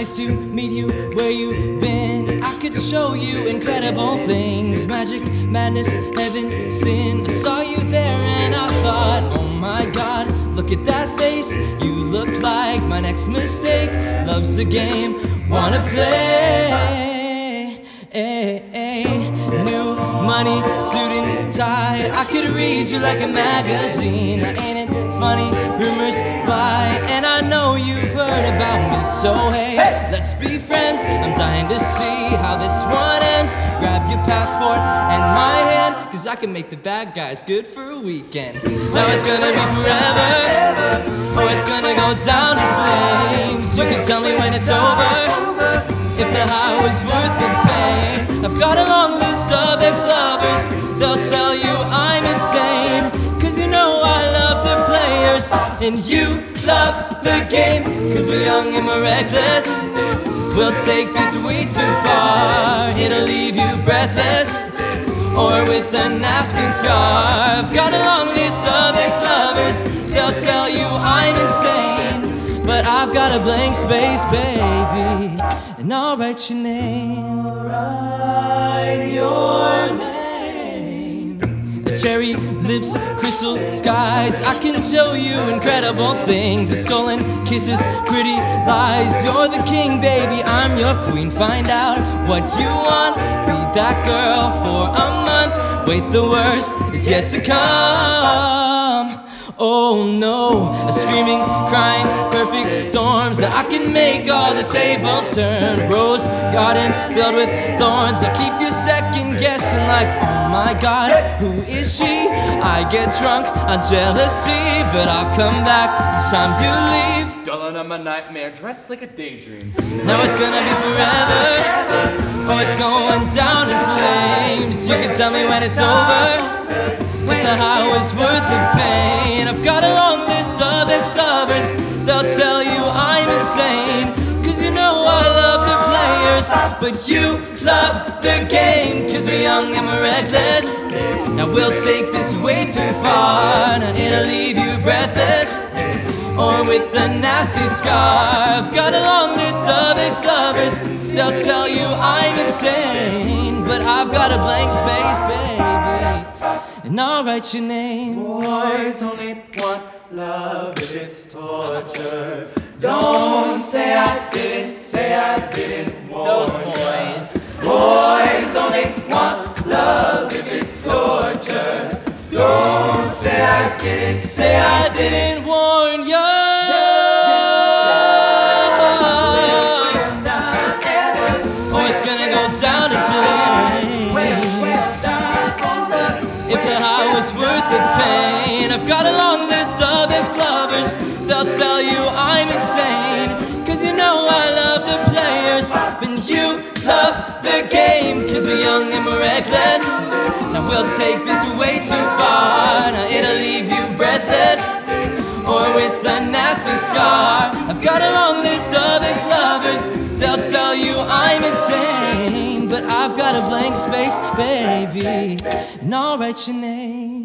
Nice to meet you, where you been? I could show you incredible things. Magic, madness, heaven, sin. I saw you there and I thought, oh my God, look at that face. You look like my next mistake. Love's the game, wanna play. New money, suit and tie. I could read you like a magazine. Ain't it funny? Rumors fly, and I know you've heard about me. So hey, let's be friends. I'm dying to see how this one ends. Grab your passport and my hand, 'cause I can make the bad guys good for a weekend. Now it's gonna be forever, or it's gonna go down in flames. You can tell me when it's over, if the high was worth the pain. I've got a long list of ex-lovers. They'll tell you I'm insane, 'cause you know I love the players and you love the game. 'Cause we're young and we're reckless. We'll take this way too far. It'll leave you breathless, or with a nasty scar. I've got a long list of ex-lovers. They'll tell you I'm insane, but I've got a blank space, baby, and I'll write your name. Write your name. Cherry lips, crystal skies. I can show you incredible things. Stolen kisses, pretty lies. You're the king, baby, I'm your queen. Find out what you want. Be that girl for a month. Wait, the worst is yet to come. Oh no, a screaming, crying, perfect storms. I can make all the tables turn. Rose garden filled with thorns. I keep you second guessing like, oh my God, who is she? I get drunk on jealousy, but I'll come back each time you leave. Darling, I'm a nightmare dressed like a daydream. Now it's gonna be forever, or it's going down in flames. You can tell me when it's over, if the high was worth the pain. I've got a long list of ex-lovers. They'll tell you I'm insane, 'cause you know I love the players, but you love the game. 'Cause we're young and we're reckless. Now we'll take this way too far. Now it'll leave you breathless, or with a nasty scar. I've got a long list of ex-lovers. They'll tell you I'm insane, but I've got a blank space, baby, and I'll write your name. Boys only want love if it's torture. Don't say I didn't warn Those boys. Boys only want love if it's torture. Don't say I didn't warn you. Or it's gonna go down in flames. If the high was worth the pain. I've got a long list of ex-lovers. They'll tell you I'm insane, 'cause you know I love the players, but you love the game. 'Cause we're young and we're reckless. Now we'll take this way too far. Now it'll leave you breathless, or with a nasty scar. I've got a long list of ex-lovers. They'll tell you I'm insane, but I've got a blank space, baby, and I'll write your name.